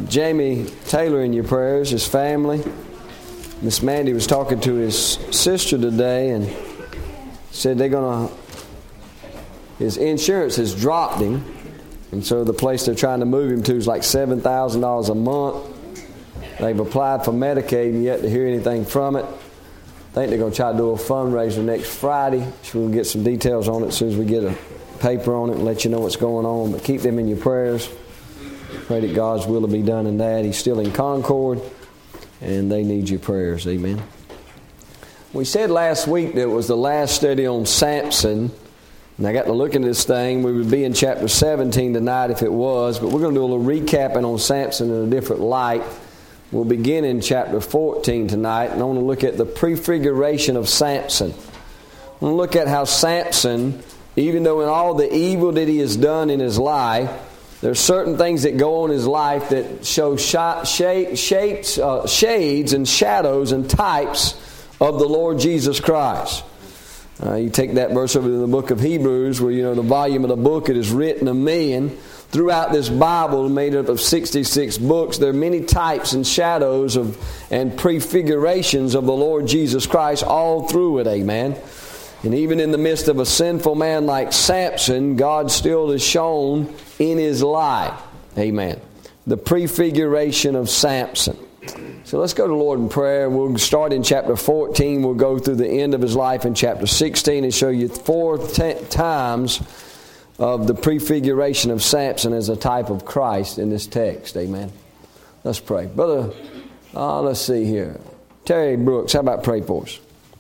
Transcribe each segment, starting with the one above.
Jamie Taylor in your prayers, his family. Miss Mandy was talking to his sister today and said his insurance has dropped him. And so the place they're trying to move him to is like $7,000 a month. They've applied for Medicaid and yet to hear anything from it. I think they're going to try to do a fundraiser next Friday. So we'll get some details on it as soon as we get a paper on it and let you know what's going on. But keep them in your prayers. Pray that God's will to be done in that. He's still in Concord, and they need your prayers. Amen. We said last week that it was the last study on Samson. And I got to look at this thing. We would be in chapter 17 tonight if it was. But we're going to do a little recapping on Samson in a different light. We'll begin in chapter 14 tonight. And I want to look at the prefiguration of Samson. I want to look at how Samson, even though in all the evil that he has done in his life, there's certain things that go on in his life that show shades and shadows and types of the Lord Jesus Christ. You take that verse over to the book of Hebrews where, the volume of the book, it is written of me. And throughout this Bible made up of 66 books, there are many types and shadows and prefigurations of the Lord Jesus Christ all through it. Amen. And even in the midst of a sinful man like Samson, God still is shown in his life. Amen. The prefiguration of Samson. So let's go to the Lord in prayer. We'll start in chapter 14. We'll go through the end of his life in chapter 16 and show you 4 times of the prefiguration of Samson as a type of Christ in this text. Amen. Let's pray. Brother, let's see here. Terry Brooks, how about pray for us?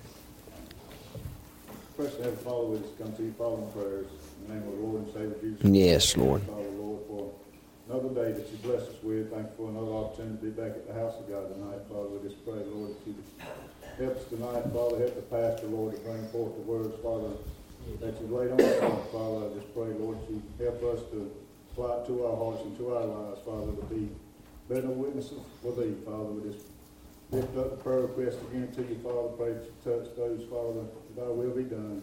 First, Heavenly Father, we just come to you, Father, in prayers. In the name of the Lord and Savior Jesus. Yes, Lord. Father, Lord, for another day that you bless us with. Thank you for another opportunity to be back at the house of God tonight, Father. We just pray, Lord, that you help us tonight, Father. Help the pastor, Lord, to bring forth the words, Father, that you laid on us, Father. I just pray, Lord, that you help us to apply it to our hearts and to our lives, Father, to be better witnesses for thee, Father. We just lift up the prayer request again to you, Father. Pray that you touch those, Father, that thy will be done.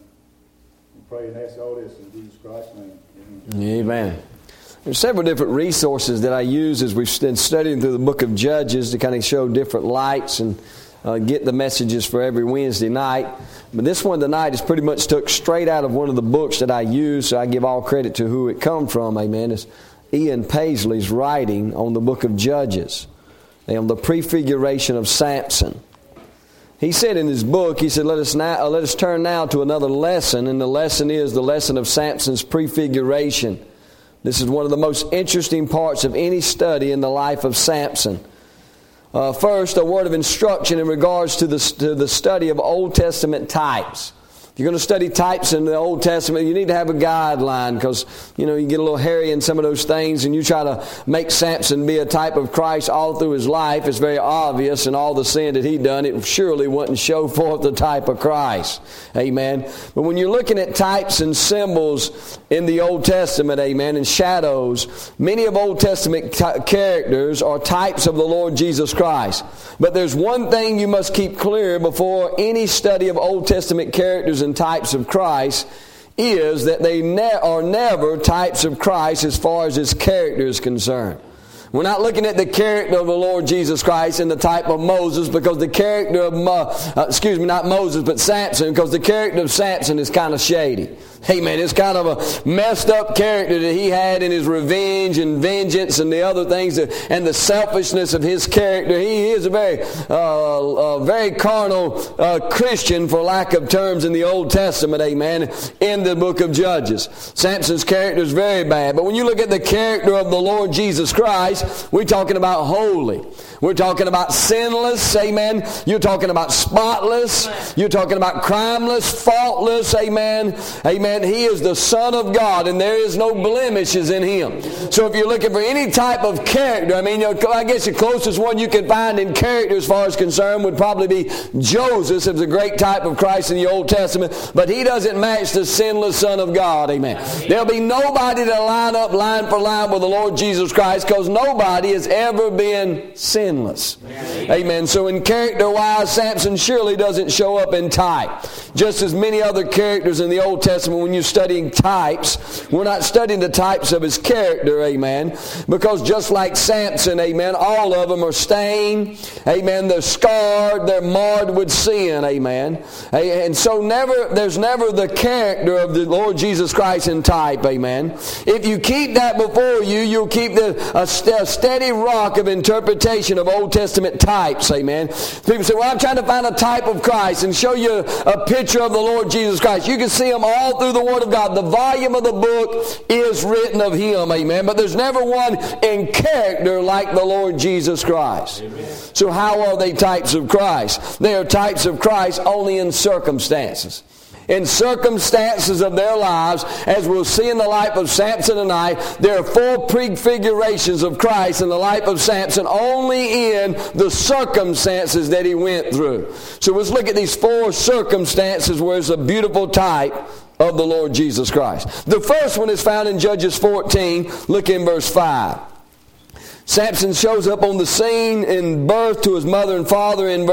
And pray and ask all this in Jesus Christ's name. Amen. Amen. There's several different resources that I use as we've been studying through the book of Judges to kind of show different lights and get the messages for every Wednesday night. But this one tonight is pretty much took straight out of one of the books that I use, so I give all credit to who it come from. Amen. It's Ian Paisley's writing on the book of Judges, on the prefiguration of Samson. He said in his book, he said, let us turn now to another lesson, and the lesson is the lesson of Samson's prefiguration. This is one of the most interesting parts of any study in the life of Samson. First, a word of instruction in regards to the study of Old Testament types. If you're going to study types in the Old Testament, you need to have a guideline because, you get a little hairy in some of those things and you try to make Samson be a type of Christ all through his life. It's very obvious, and all the sin that he'd done, it surely wouldn't show forth the type of Christ. Amen. But when you're looking at types and symbols in the Old Testament, amen, and shadows, many of Old Testament characters are types of the Lord Jesus Christ. But there's one thing you must keep clear before any study of Old Testament characters and types of Christ is that they are never types of Christ as far as his character is concerned. We're not looking at the character of the Lord Jesus Christ in the type of Moses, because the character of, not Moses, but Samson, because the character of Samson is kind of shady. Amen. It's kind of a messed up character that he had in his revenge and vengeance and the other things, and the selfishness of his character. He is a very carnal Christian, for lack of terms, in the Old Testament, amen, in the book of Judges. Samson's character is very bad. But when you look at the character of the Lord Jesus Christ, we're talking about holy. We're talking about sinless, amen. You're talking about spotless. You're talking about crimeless, faultless, amen. Amen. He is the Son of God, and there is no blemishes in him. So if you're looking for any type of character, I guess the closest one you can find in character as far as concerned would probably be Joseph. It's a great type of Christ in the Old Testament, but he doesn't match the sinless Son of God, amen. There'll be nobody to line up line for line with the Lord Jesus Christ, because nobody has ever been sinless. Amen. So in character-wise, Samson surely doesn't show up in type. Just as many other characters in the Old Testament careful when you're studying types. We're not studying the types of his character, amen. Because just like Samson, amen, all of them are stained, amen. They're scarred, they're marred with sin, amen. And so there's never the character of the Lord Jesus Christ in type, amen. If you keep that before you, you'll keep a steady rock of interpretation of Old Testament types, amen. People say, well, I'm trying to find a type of Christ and show you a picture of the Lord Jesus Christ. You can see him all through the Word of God. The volume of the book is written of him, amen. But there's never one in character like the Lord Jesus Christ. Amen. So how are they types of Christ? They are types of Christ only in circumstances. In circumstances of their lives, as we'll see in the life of Samson tonight, there are 4 prefigurations of Christ in the life of Samson only in the circumstances that he went through. So let's look at these 4 circumstances where it's a beautiful type of the Lord Jesus Christ. The first one is found in Judges 14. Look in verse 5. Samson shows up on the scene in birth to his mother and father in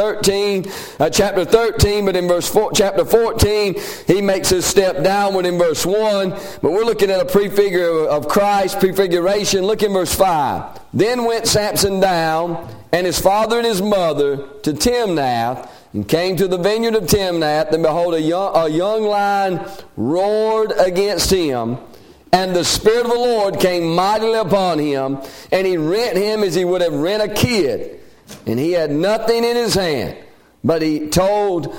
chapter 13, but in chapter 14, he makes his step downward in verse 1. But we're looking at a prefigure of Christ, prefiguration. Look in verse 5. Then went Samson down, and his father and his mother, to Timnath, and came to the vineyard of Timnath, and behold, a young lion roared against him. And the Spirit of the Lord came mightily upon him, and he rent him as he would have rent a kid. And he had nothing in his hand, but he told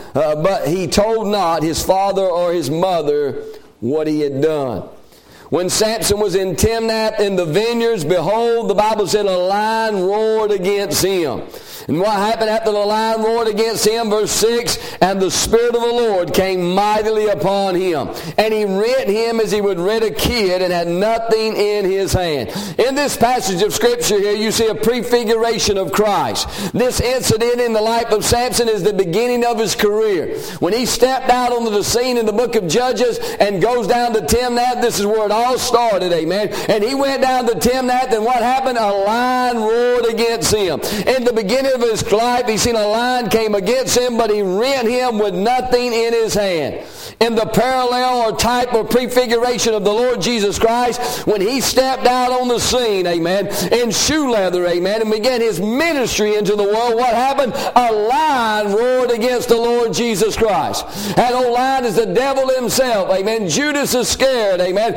not his father or his mother what he had done. When Samson was in Timnath in the vineyards, behold, the Bible said a lion roared against him. And what happened after the lion roared against him? Verse 6, and the Spirit of the Lord came mightily upon him. And he rent him as he would rent a kid, and had nothing in his hand. In this passage of Scripture here, you see a prefiguration of Christ. This incident in the life of Samson is the beginning of his career. When he stepped out onto the scene in the book of Judges and goes down to Timnath, this is where it all started, amen. And he went down to Timnath, and what happened? A lion roared against him. In the beginning of his life, he seen a lion came against him, but he rent him with nothing in his hand. In the parallel or type or prefiguration of the Lord Jesus Christ, when he stepped out on the scene, amen, in shoe leather, amen, and began his ministry into the world, what happened? A lion roared against the Lord Jesus Christ. That old lion is the devil himself, amen. Judas is scared, amen.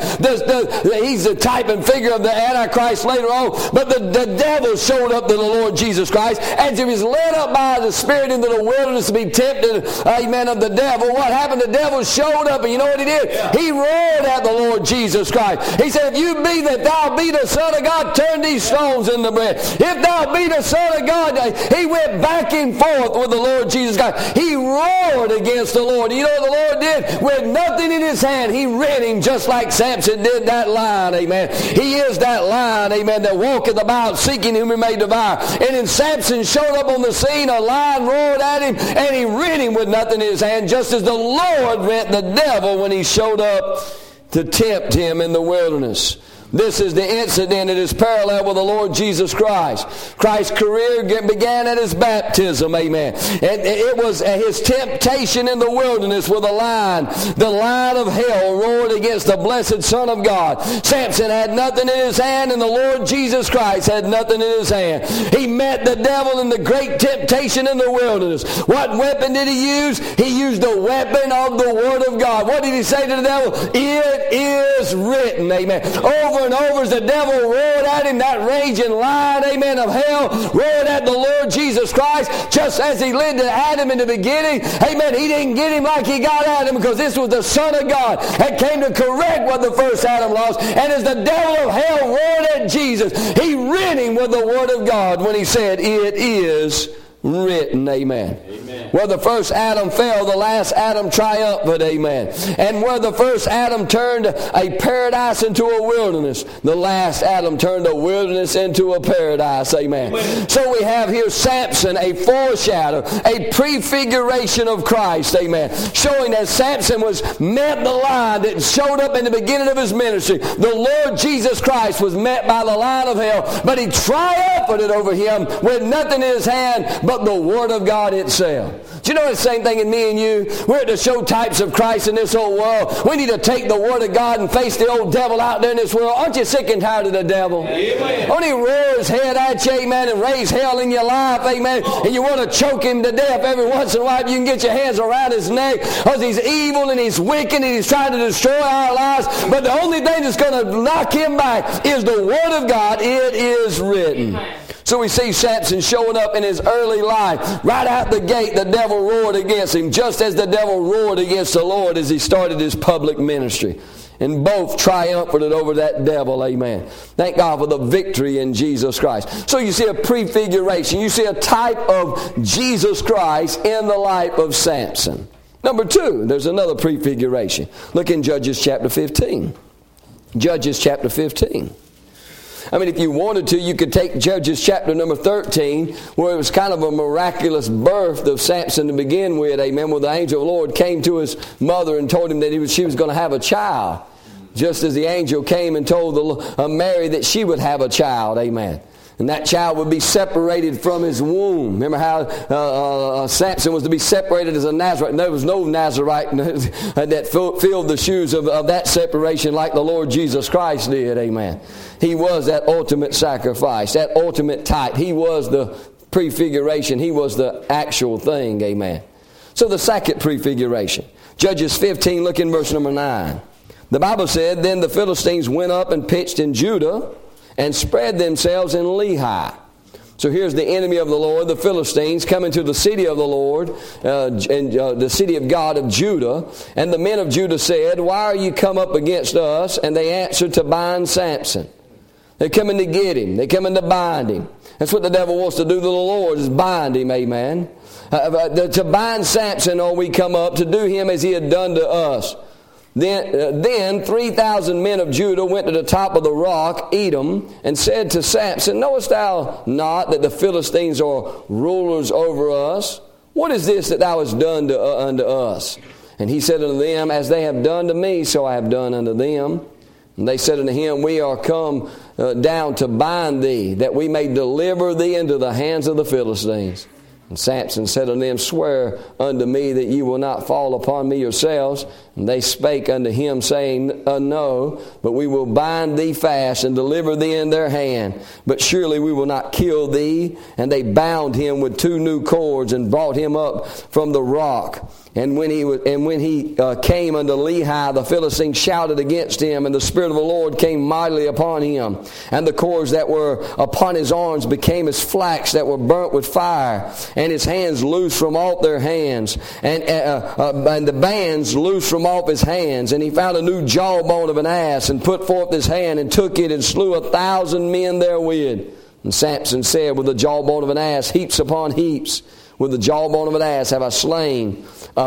He's the type and figure of the Antichrist later on, but the devil showed up to the Lord Jesus Christ as he was led up by the Spirit into the wilderness to be tempted, amen, of the devil. What happened? The devil showed up, and you know what he did? Yeah. He roared at the Lord Jesus Christ. He said, if you be that thou be the Son of God, turn these stones into bread. If thou be the Son of God, he went back and forth with the Lord Jesus Christ. He roared against the Lord. You know what the Lord did? With nothing in his hand, he rent him just like Samson did that lion, amen. He is that lion, amen, that walketh about seeking whom he may devour. And then Samson showed up on the scene, a lion roared at him, and he rent him with nothing in his hand, just as the Lord rent the devil when he showed up to tempt him in the wilderness. This is the incident that is parallel with the Lord Jesus Christ. Christ's career began at his baptism, amen. And it was his temptation in the wilderness with a lion. The lion of hell roared against the blessed Son of God. Samson had nothing in his hand, and the Lord Jesus Christ had nothing in his hand. He met the devil in the great temptation in the wilderness. What weapon did he use? He used the weapon of the Word of God. What did he say to the devil? It is written, amen. Over and over as the devil roared at him, that raging lion, amen, of hell, roared at the Lord Jesus Christ, just as he led to Adam in the beginning, amen. He didn't get him like he got Adam, because this was the Son of God that came to correct what the first Adam lost. And as the devil of hell roared at Jesus, he rent him with the Word of God when he said, it is written, amen. Amen. Where the first Adam fell, the last Adam triumphed, amen. And where the first Adam turned a paradise into a wilderness, the last Adam turned a wilderness into a paradise, amen. Amen. So we have here Samson, a foreshadow, a prefiguration of Christ, amen. Showing that Samson met the lion that showed up in the beginning of his ministry. The Lord Jesus Christ was met by the lion of hell, but he triumphed over him with nothing in his hand but but the Word of God itself. Do you know the same thing in me and you? We're to show types of Christ in this whole world. We need to take the Word of God and face the old devil out there in this world. Aren't you sick and tired of the devil? Amen. Won't he roar his head at you, amen, and raise hell in your life, amen, and you want to choke him to death every once in a while. You can get your hands around his neck because he's evil and he's wicked and he's trying to destroy our lives. But the only thing that's going to knock him back is the Word of God. It is written. So we see Samson showing up in his early life. Right out the gate, the devil roared against him, just as the devil roared against the Lord as he started his public ministry. And both triumphed over that devil, amen. Thank God for the victory in Jesus Christ. So you see a prefiguration. You see a type of Jesus Christ in the life of Samson. Number 2, there's another prefiguration. Look in Judges chapter 15. Judges chapter 15. I mean, if you wanted to, you could take Judges chapter number 13, where it was kind of a miraculous birth of Samson to begin with, amen, where the angel of the Lord came to his mother and told him that she was going to have a child, just as the angel came and told Mary that she would have a child, amen. And that child would be separated from his womb. Remember how Samson was to be separated as a Nazarite. There was no Nazarite that filled the shoes of that separation like the Lord Jesus Christ did. Amen. He was that ultimate sacrifice, that ultimate type. He was the prefiguration. He was the actual thing. Amen. So the second prefiguration. Judges 15, look in verse number 9. The Bible said, Then the Philistines went up and pitched in Judah, and spread themselves in Lehi. So here's the enemy of the Lord, the Philistines, coming to the city of the Lord, the city of God of Judah. And the men of Judah said, Why are you come up against us? And they answered, To bind Samson. They're coming to get him. They're coming to bind him. That's what the devil wants to do to the Lord, is bind him, amen. To bind Samson, or we come up, to do him as he had done to us. Then 3,000 men of Judah went to the top of the rock, Edom, and said to Samson, Knowest thou not that the Philistines are rulers over us? What is this that thou hast done unto us? And he said unto them, As they have done to me, so I have done unto them. And they said unto him, We are come down to bind thee, that we may deliver thee into the hands of the Philistines. And Samson said unto them, Swear unto me that ye will not fall upon me yourselves. And they spake unto him, saying, No, but we will bind thee fast and deliver thee in their hand. But surely we will not kill thee. And they bound him with 2 new cords and brought him up from the rock. And when he came unto Lehi, the Philistines shouted against him, and the Spirit of the Lord came mightily upon him. And the cords that were upon his arms became as flax that were burnt with fire, and his hands loosed from off their hands, and the bands loosed from off his hands. And he found a new jawbone of an ass, and put forth his hand, and took it, and slew 1,000 men therewith. And Samson said, With the jawbone of an ass, heaps upon heaps, with the jawbone of an ass have I slain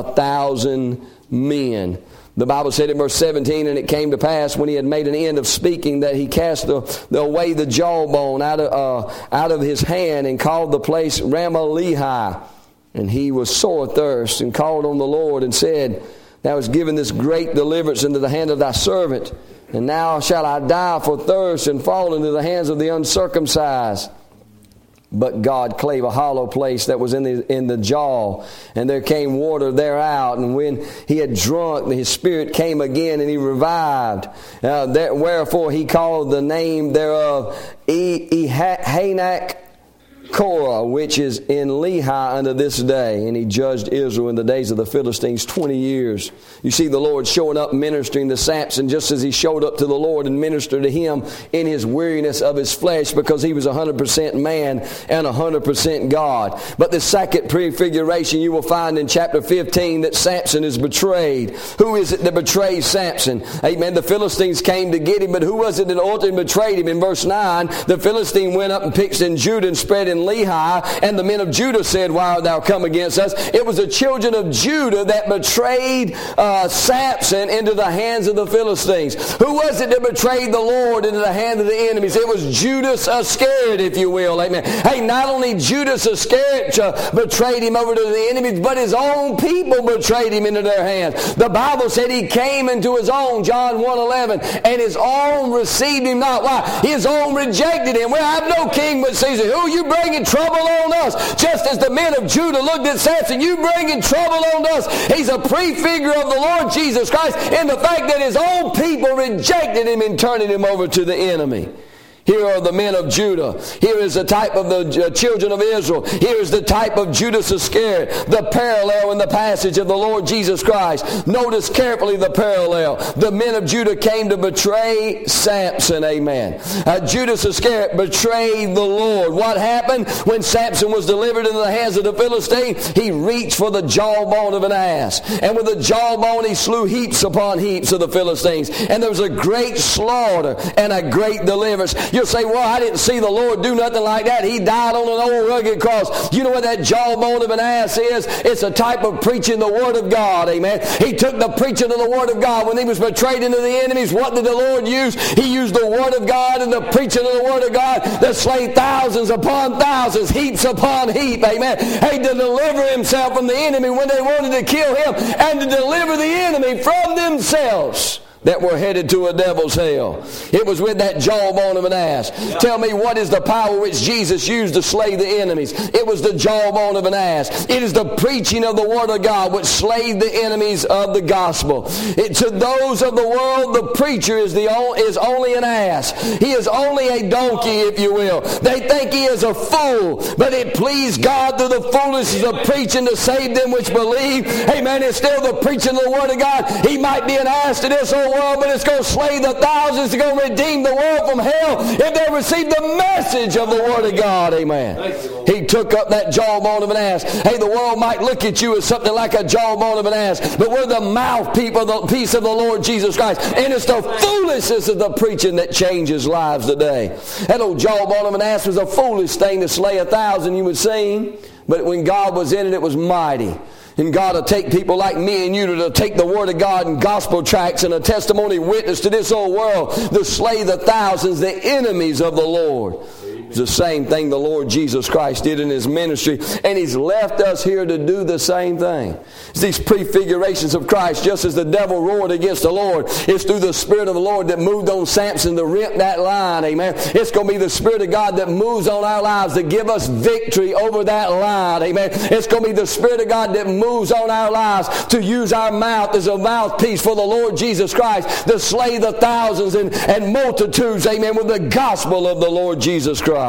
1,000 men. The Bible said in verse 17, And it came to pass, when he had made an end of speaking, that he cast away the jawbone out of his hand, and called the place Ramah-Lehi. And he was sore athirst, and called on the Lord, and said, Thou hast given this great deliverance into the hand of thy servant, and now shall I die for thirst, and fall into the hands of the uncircumcised. But God clave a hollow place that was in the jaw, and there came water thereout. And when he had drunk, his spirit came again, and he revived. Wherefore he called the name thereof Ehanak Korah, which is in Lehi unto this day. And he judged Israel in the days of the Philistines 20 years. You see the Lord showing up ministering to Samson, just as he showed up to the Lord and ministered to him in his weariness of his flesh, because he was 100% man and 100% God. But the second prefiguration you will find in chapter 15, that Samson is betrayed. Who is it that betrays Samson? Amen. The Philistines came to get him, but who was it that ultimately betrayed him? In verse 9, the Philistine went up and pitched in Judah and spread in Lehi, and the men of Judah said, Why art thou come against us? It was the children of Judah that betrayed Samson into the hands of the Philistines. Who was it that betrayed the Lord into the hand of the enemies? It was Judas Iscariot, if you will. Amen. Hey, not only Judas Iscariot betrayed him over to the enemies, but his own people betrayed him into their hands. The Bible said he came into his own, John 1:11, and his own received him not. Why? His own rejected him. We have no king but Caesar. Who you bring bringing trouble on us. Just as the men of Judah looked at Samson, you bringing trouble on us. He's a prefigure of the Lord Jesus Christ in the fact that his own people rejected him and turning him over to the enemy. Here are the men of Judah. Here is the type of the children of Israel. Here is the type of Judas Iscariot. The parallel in the passage of the Lord Jesus Christ. Notice carefully the parallel. The men of Judah came to betray Samson. Amen. Judas Iscariot betrayed the Lord. What happened when Samson was delivered into the hands of the Philistine? He reached for the jawbone of an ass. And with the jawbone he slew heaps upon heaps of the Philistines. And there was a great slaughter and a great deliverance. You'll say, well, I didn't see the Lord do nothing like that. He died on an old rugged cross. You know what that jawbone of an ass is? It's a type of preaching the Word of God. Amen. He took the preaching of the Word of God. When he was betrayed into the enemies, what did the Lord use? He used the Word of God and the preaching of the Word of God that slayed thousands upon thousands, heaps upon heap. Amen. Hey, to deliver himself from the enemy when they wanted to kill him and to deliver the enemy from themselves that were headed to a devil's hell. It was with that jawbone of an ass. Yeah. Tell me, what is the power which Jesus used to slay the enemies? It was the jawbone of an ass. It is the preaching of the Word of God which slayed the enemies of the gospel. To those of the world, the preacher is only an ass. He is only a donkey, if you will. They think he is a fool, but it pleased God through the foolishness of preaching to save them which believe. Amen. It's still the preaching of the Word of God. He might be an ass to this old world, but it's going to slay the thousands. It's going to redeem the world from hell if they receive the message of the Word of God. Amen. He took up that jawbone of an ass. Hey, the world might look at you as something like a jawbone of an ass, but we're the mouthpiece of the Lord Jesus Christ. And it's the foolishness of the preaching that changes lives today. That old jawbone of an ass was a foolish thing to slay 1,000, you would say, but when God was in it, it was mighty. And God will take people like me and you to take the Word of God and gospel tracts and a testimony witness to this old world to slay the thousands, the enemies of the Lord. It's the same thing the Lord Jesus Christ did in His ministry, and He's left us here to do the same thing. It's these prefigurations of Christ. Just as the devil roared against the Lord, it's through the Spirit of the Lord that moved on Samson to rip that line. Amen. It's going to be the Spirit of God that moves on our lives to give us victory over that line. Amen. It's going to be the Spirit of God that moves on our lives to use our mouth as a mouthpiece for the Lord Jesus Christ to slay the thousands and multitudes, amen, with the gospel of the Lord Jesus Christ.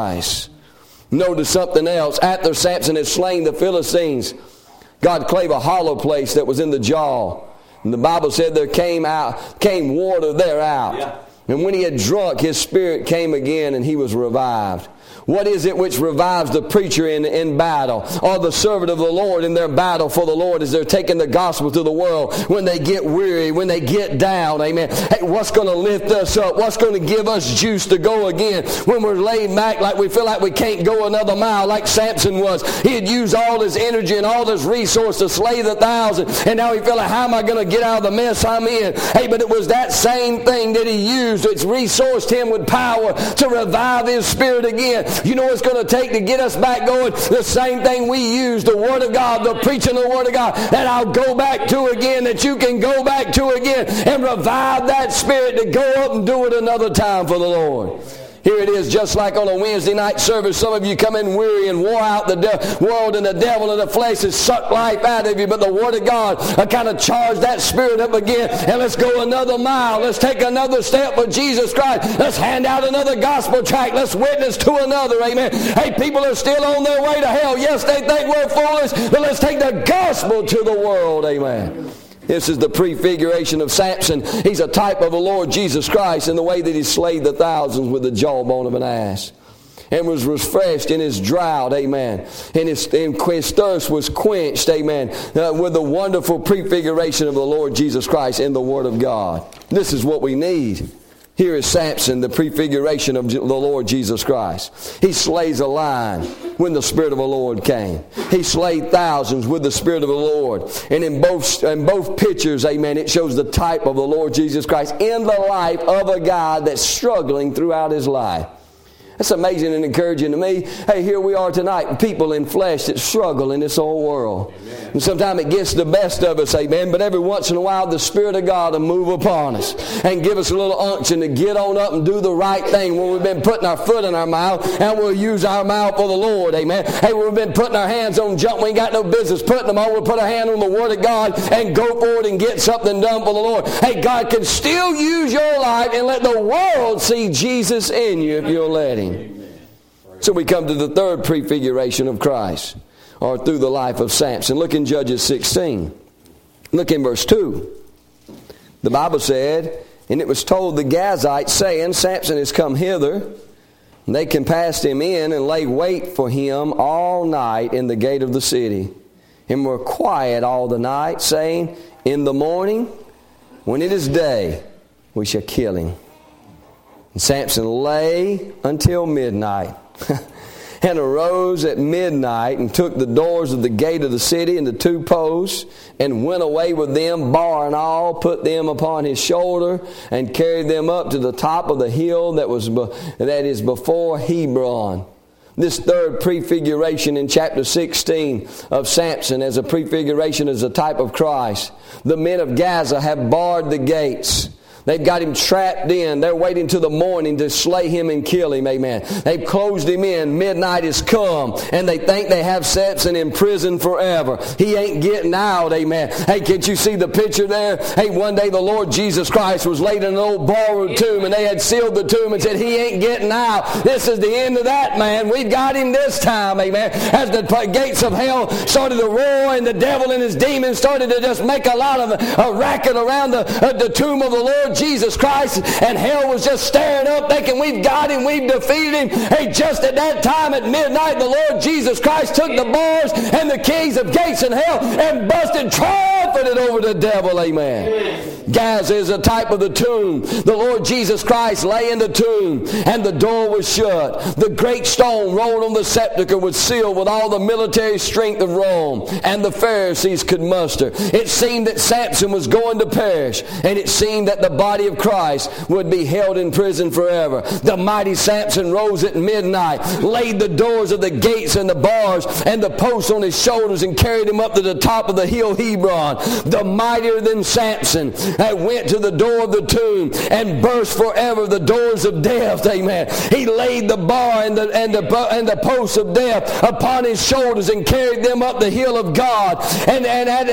Notice something else. After Samson had slain the Philistines, God clave a hollow place that was in the jaw. And the Bible said there came water thereout. Yeah. And when he had drunk, his spirit came again and he was revived. What is it which revives the preacher in battle, or the servant of the Lord in their battle for the Lord as they're taking the gospel to the world? When they get weary, when they get down, amen. Hey, what's going to lift us up? What's going to give us juice to go again? When we're laid back like we feel like we can't go another mile, like Samson was. He had used all his energy and all his resource to slay the thousand, and now he felt like, how am I going to get out of the mess I'm in? Hey, but it was that same thing that he used. It's resourced him with power to revive his spirit again. You know what it's going to take to get us back going? The same thing we use, the Word of God, the preaching of the Word of God, that I'll go back to again, that you can go back to again and revive that spirit to go up and do it another time for the Lord. Here it is, just like on a Wednesday night service. Some of you come in weary and wore out. The world and the devil and the flesh has sucked life out of you. But the Word of God kind of charged that spirit up again. And let's go another mile. Let's take another step for Jesus Christ. Let's hand out another gospel tract. Let's witness to another. Amen. Hey, people are still on their way to hell. Yes, they think we're foolish, but let's take the gospel to the world. Amen. This is the prefiguration of Samson. He's a type of the Lord Jesus Christ in the way that he slayed the thousands with the jawbone of an ass. And was refreshed in his drought, amen. And his thirst was quenched, amen, with the wonderful prefiguration of the Lord Jesus Christ in the Word of God. This is what we need. Here is Samson, the prefiguration of the Lord Jesus Christ. He slays a lion when the Spirit of the Lord came. He slayed thousands with the Spirit of the Lord. And in both pictures, amen, it shows the type of the Lord Jesus Christ in the life of a guy that's struggling throughout his life. That's amazing and encouraging to me. Hey, here we are tonight, people in flesh that struggle in this old world. Amen. And sometimes it gets the best of us, amen, but every once in a while the Spirit of God will move upon us and give us a little unction to get on up and do the right thing when we've been putting our foot in our mouth, and we'll use our mouth for the Lord, amen. Hey, we've been putting our hands on junk we ain't got no business putting them on. We'll put our hand on the Word of God and go forward and get something done for the Lord. Hey, God can still use your life and let the world see Jesus in you if you'll let Him. So we come to the third prefiguration of Christ, or through the life of Samson. Look in Judges 16. Look in verse 2. The Bible said, and it was told the Gazites, saying, Samson is come hither. And they compassed him in and lay wait for him all night in the gate of the city, and were quiet all the night, saying, in the morning, when it is day, we shall kill him. And Samson lay until midnight, and arose at midnight, and took the doors of the gate of the city and the 2 posts, and went away with them, bar and all, put them upon his shoulder, and carried them up to the top of the hill that is before Hebron. This third prefiguration in chapter 16 of Samson as a prefiguration, as a type of Christ. The men of Gaza have barred the gates. They've got him trapped in. They're waiting till the morning to slay him and kill him. Amen. They've closed him in. Midnight has come. And they think they have Samson in prison forever. He ain't getting out. Amen. Hey, can't you see the picture there? Hey, one day the Lord Jesus Christ was laid in an old borrowed tomb, and they had sealed the tomb and said, he ain't getting out. This is the end of that man. We've got him this time. Amen. As the gates of hell started to roar, and the devil and his demons started to just make a lot of a racket around the tomb of the Lord Jesus Christ, and hell was just staring up thinking, we've got him, we've defeated him. Hey, just at that time at midnight, the Lord Jesus Christ took the bars and the keys of gates in hell and busted, triumphant it over the devil. Amen. Gaza is a type of the tomb. The Lord Jesus Christ lay in the tomb, and the door was shut. The great stone rolled on the sepulchre was sealed with all the military strength of Rome, and the Pharisees could muster. It seemed that Samson was going to perish, and it seemed that the body of Christ would be held in prison forever. The mighty Samson rose at midnight, laid the doors of the gates and the bars and the posts on his shoulders, and carried him up to the top of the hill Hebron. The mightier than Samson went to the door of the tomb and burst forever the doors of death. Amen. He laid the bar and the posts of death upon his shoulders and carried them up the hill of God. And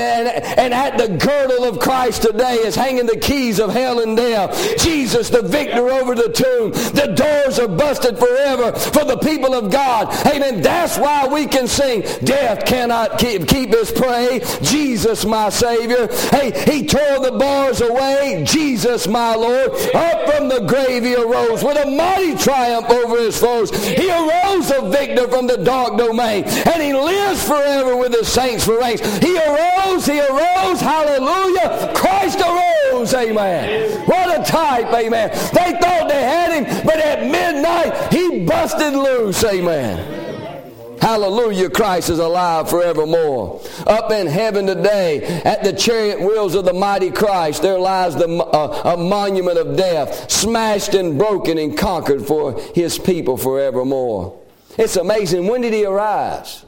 at the girdle of Christ today is hanging the keys of hell and death. Jesus, the victor over the tomb. The doors are busted forever for the people of God. Amen. That's why we can sing, death cannot keep his prey. Jesus, my Savior. Hey, he tore the bars away. Jesus, my Lord. Up from the grave he arose with a mighty triumph over his foes. He arose a victor from the dark domain, and he lives forever with his saints for reigns. He arose, hallelujah. Christ arose, amen. What a type, amen. They thought they had him, but at midnight he busted loose, amen. Hallelujah, Christ is alive forevermore. Up in heaven today, at the chariot wheels of the mighty Christ, there lies a monument of death, smashed and broken and conquered for his people forevermore. It's amazing. When did he arise?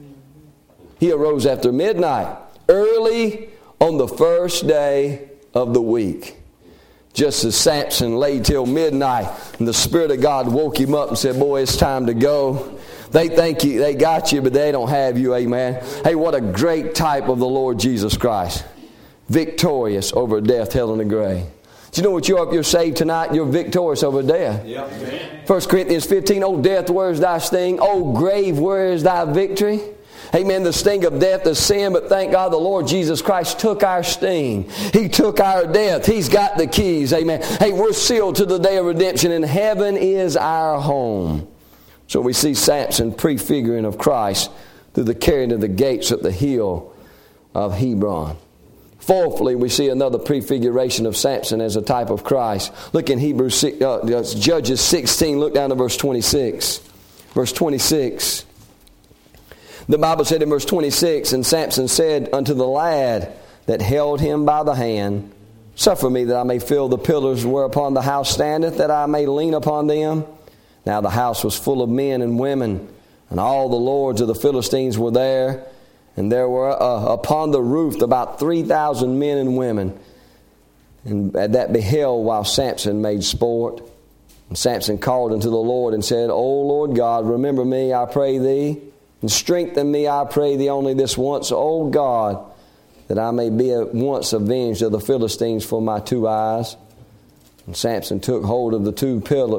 He arose after midnight, early on the first day of the week. Just as Samson lay till midnight, and the Spirit of God woke him up and said, boy, it's time to go. They think they got you, but they don't have you, amen. Hey, what a great type of the Lord Jesus Christ. Victorious over death, hell, and the grave. Do you know what you are if you're saved tonight? You're victorious over death. Yep. 1 Corinthians 15, O death, where is thy sting? O grave, where is thy victory? Amen. The sting of death is sin, but thank God the Lord Jesus Christ took our sting. He took our death. He's got the keys. Amen. Hey, we're sealed to the day of redemption, and heaven is our home. So we see Samson prefiguring of Christ through the carrying of the gates at the hill of Hebron. Fourthly, we see another prefiguration of Samson as a type of Christ. Look in Judges 16. Look down to verse 26. Verse 26. The Bible said in verse 26, and Samson said unto the lad that held him by the hand, suffer me that I may feel the pillars whereupon the house standeth, that I may lean upon them. Now the house was full of men and women, and all the lords of the Philistines were there. And there were upon the roof about 3,000 men and women, and that beheld while Samson made sport. And Samson called unto the Lord and said, O Lord God, remember me, I pray thee, and strengthen me, I pray thee, only this once, O God, that I may be at once avenged of the Philistines for my 2 eyes. And Samson took hold of the two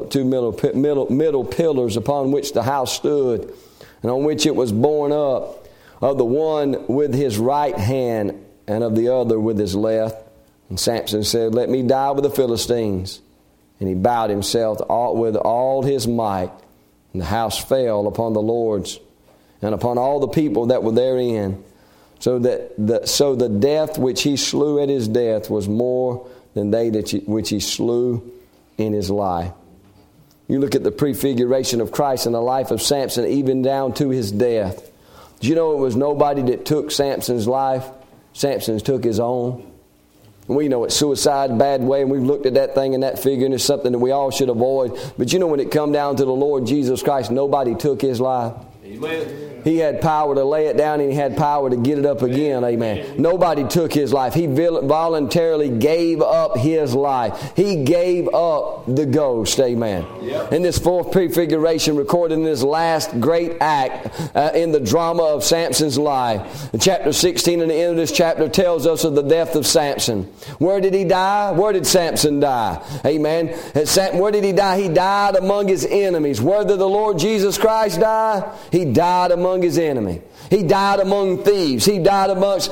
middle pillars upon which the house stood, and on which it was borne up, of the one with his right hand, and of the other with his left. And Samson said, Let me die with the Philistines. And he bowed himself with all his might. And the house fell upon the lords and upon all the people that were therein. So the death which he slew at his death was more than they which he slew in his life. You look at the prefiguration of Christ in the life of Samson, even down to his death. Did you know it was nobody that took Samson's life? Samson took his own. We know it's suicide, bad way, and we've looked at that thing and that figure, and it's something that we all should avoid. But you know, when it come down to the Lord Jesus Christ, nobody took his life. Amen. He had power to lay it down, and he had power to get it up again. Amen. Nobody took his life. He voluntarily gave up his life. He gave up the ghost. Amen. Yep. In this fourth prefiguration recorded in this last great act in the drama of Samson's life. Chapter 16 and the end of this chapter tells us of the death of Samson. Where did he die? Where did Samson die? Amen. Where did he die? He died among his enemies. Where did the Lord Jesus Christ die? He died among his enemy. He died among thieves. He died amongst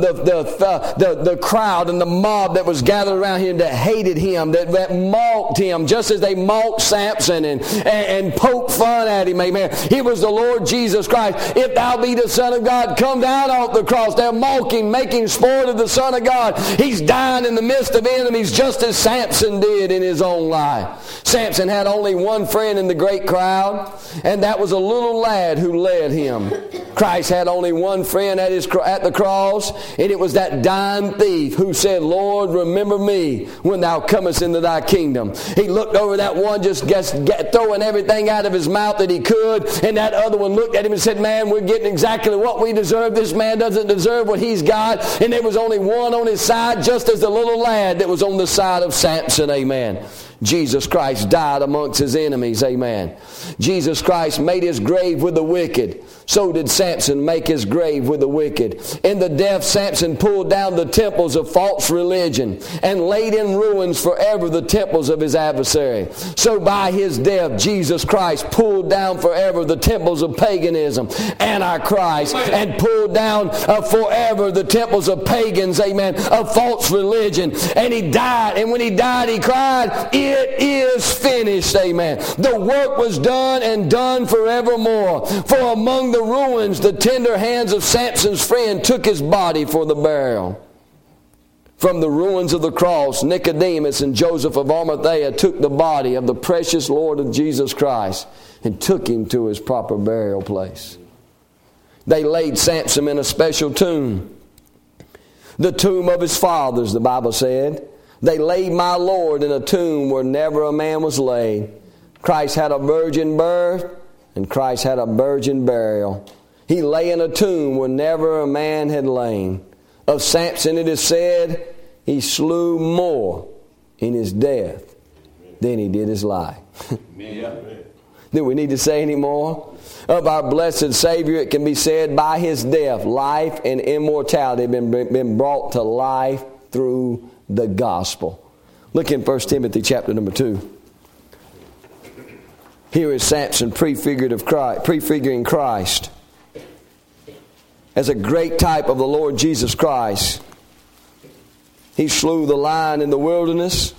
the crowd and the mob that was gathered around him that hated him, that mocked him, just as they mocked Samson and poked fun at him. Amen. He was the Lord Jesus Christ. If thou be the Son of God, come down off the cross. They're mocking, making sport of the Son of God. He's dying in the midst of enemies, just as Samson did in his own life. Samson had only one friend in the great crowd, and that was a little lad who led him. Christ had only one friend at the cross, and it was that dying thief who said, Lord, remember me when thou comest into thy kingdom. He looked over that one, just throwing everything out of his mouth that he could, and that other one looked at him and said, man, we're getting exactly what we deserve. This man doesn't deserve what he's got. And there was only one on his side, just as the little lad that was on the side of Samson. Amen. Jesus Christ died amongst his enemies. Amen. Jesus Christ made his grave with the wicked. So did Samson make his grave with the wicked. In the death, Samson pulled down the temples of false religion and laid in ruins forever the temples of his adversary. So by his death, Jesus Christ pulled down forever the temples of paganism, Antichrist, and pulled down forever the temples of pagans, amen, of false religion. And he died, and when he died, he cried, it is finished, amen. The work was done and done forevermore. For among the ruins, the tender hands of Samson's friend took his body for the burial. From the ruins of the cross, Nicodemus and Joseph of Arimathea took the body of the precious Lord of Jesus Christ and took him to his proper burial place. They laid Samson in a special tomb, the tomb of his fathers, the Bible said. They laid my Lord in a tomb where never a man was laid. Christ had a virgin birth, and Christ had a virgin burial. He lay in a tomb where never a man had lain. Of Samson it is said, he slew more in his death than he did his life. Do we need to say any more? Of our blessed Savior, it can be said, by his death, life and immortality have been brought to life through the gospel. Look in 1 Timothy chapter number 2. Here is Samson prefiguring Christ as a great type of the Lord Jesus Christ. He slew the lion in the wilderness.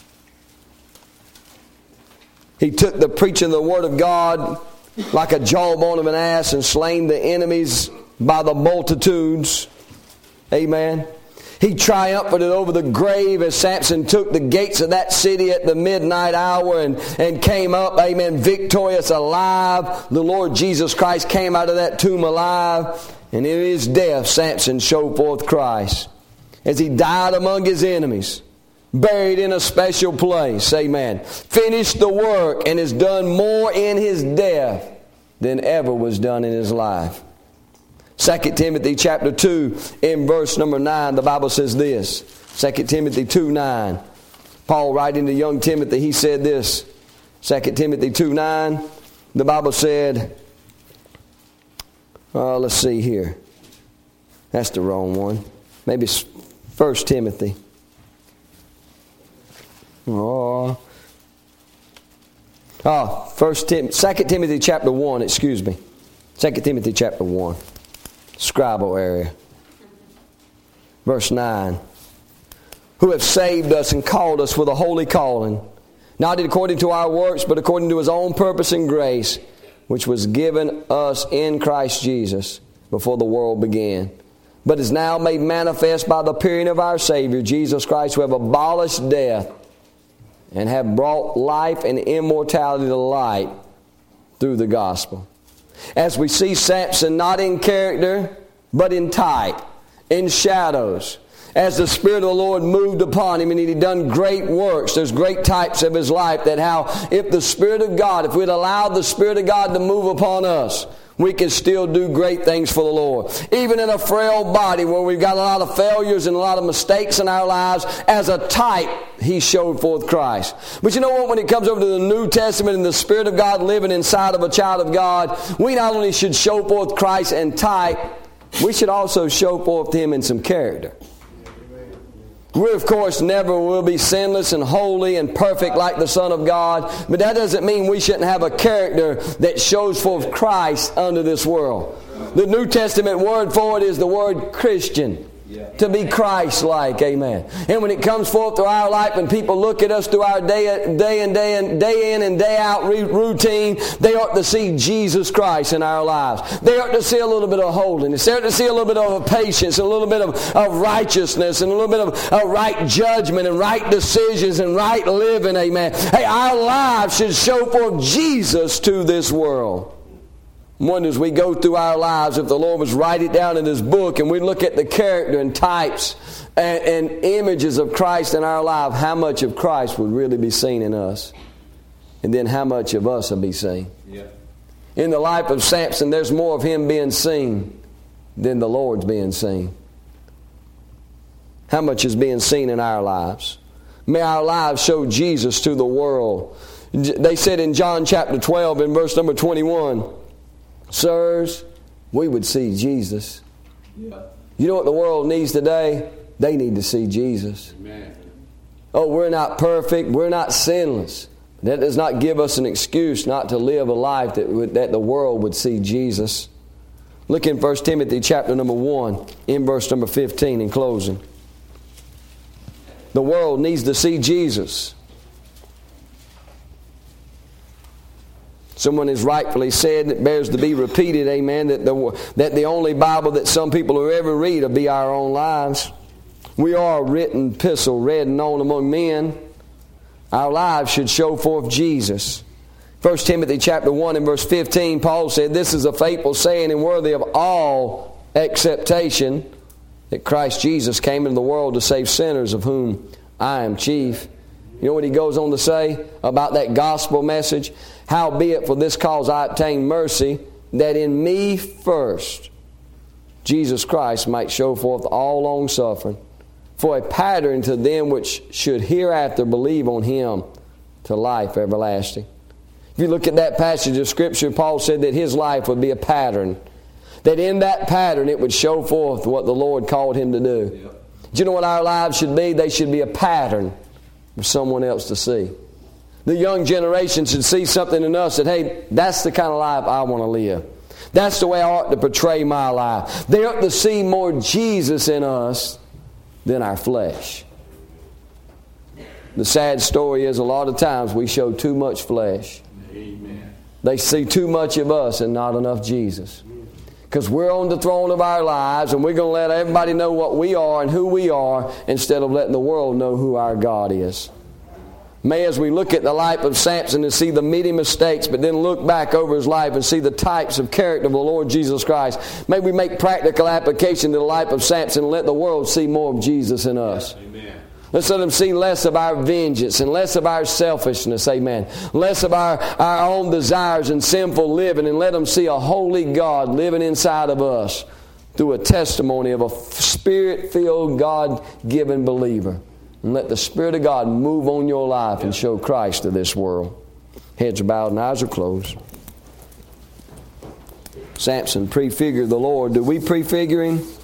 He took the preaching of the Word of God like a jawbone of an ass and slain the enemies by the multitudes. Amen. He triumphed over the grave as Samson took the gates of that city at the midnight hour and came up, amen, victorious, alive. The Lord Jesus Christ came out of that tomb alive. And in his death, Samson showed forth Christ. As he died among his enemies, buried in a special place. Amen. Finished the work and has done more in his death than ever was done in his life. 2 Timothy chapter 2 in verse number 9, the Bible says this. 2 Timothy 2:9. Paul writing to young Timothy, he said this. 2 Timothy 2:9, the Bible said, let's see here. That's the wrong one. Maybe it's 1 Timothy. 2 Timothy chapter 1, excuse me. 2 Timothy chapter 1. Scribal area. Verse 9. Who have saved us and called us with a holy calling, not according to our works, but according to his own purpose and grace, which was given us in Christ Jesus before the world began, but is now made manifest by the appearing of our Savior, Jesus Christ, who have abolished death and have brought life and immortality to light through the gospel. As we see Samson not in character, but in type, in shadows, as the Spirit of the Lord moved upon him and he'd done great works. There's great types of his life that how if the Spirit of God, if we'd allowed the Spirit of God to move upon us, we can still do great things for the Lord. Even in a frail body where we've got a lot of failures and a lot of mistakes in our lives, as a type, he showed forth Christ. But you know what? When it comes over to the New Testament and the Spirit of God living inside of a child of God, we not only should show forth Christ and type, we should also show forth Him in some character. We, of course, never will be sinless and holy and perfect like the Son of God. But that doesn't mean we shouldn't have a character that shows forth Christ unto this world. The New Testament word for it is the word Christian. To be Christ-like, amen. And when it comes forth through our life and people look at us through our day in and day out routine, they ought to see Jesus Christ in our lives. They ought to see a little bit of holiness. They ought to see a little bit of patience, a little bit of righteousness, and a little bit of right judgment and right decisions and right living, amen. Hey, our lives should show forth Jesus to this world. Wonder as we go through our lives, if the Lord was write it down in His book and we look at the character and types and images of Christ in our life, how much of Christ would really be seen in us? And then how much of us will be seen? Yeah. In the life of Samson, there's more of him being seen than the Lord's being seen. How much is being seen in our lives? May our lives show Jesus to the world. They said in John chapter 12 in verse number 21, sirs, we would see Jesus. Yeah. You know what the world needs today? They need to see Jesus. Amen. Oh, we're not perfect. We're not sinless. That does not give us an excuse not to live a life that the world would see Jesus. Look in 1 Timothy chapter number 1 in verse number 15 in closing. The world needs to see Jesus. Someone has rightfully said, it bears to be repeated, amen, that the only Bible that some people will ever read will be our own lives. We are a written epistle, read and known among men. Our lives should show forth Jesus. 1 Timothy chapter 1 and verse 15, Paul said, this is a faithful saying and worthy of all acceptation, that Christ Jesus came into the world to save sinners, of whom I am chief. You know what he goes on to say about that gospel message? Howbeit for this cause I obtain mercy, that in me first Jesus Christ might show forth all long suffering, for a pattern to them which should hereafter believe on Him to life everlasting. If you look at that passage of Scripture, Paul said that his life would be a pattern. That in that pattern it would show forth what the Lord called him to do. Yep. Do you know what our lives should be? They should be a pattern for someone else to see. The young generation should see something in us that, hey, that's the kind of life I want to live. That's the way I ought to portray my life. They ought to see more Jesus in us than our flesh. The sad story is a lot of times we show too much flesh. Amen. They see too much of us and not enough Jesus. Because we're on the throne of our lives and we're going to let everybody know what we are and who we are instead of letting the world know who our God is. May, as we look at the life of Samson and see the many mistakes, but then look back over his life and see the types of character of the Lord Jesus Christ, may we make practical application to the life of Samson and let the world see more of Jesus in us. Amen. Let's let them see less of our vengeance and less of our selfishness, amen. Less of our own desires and sinful living, and let them see a holy God living inside of us through a testimony of a Spirit-filled, God-given believer. And let the Spirit of God move on your life and show Christ to this world. Heads are bowed and eyes are closed. Samson prefigured the Lord. Do we prefigure Him?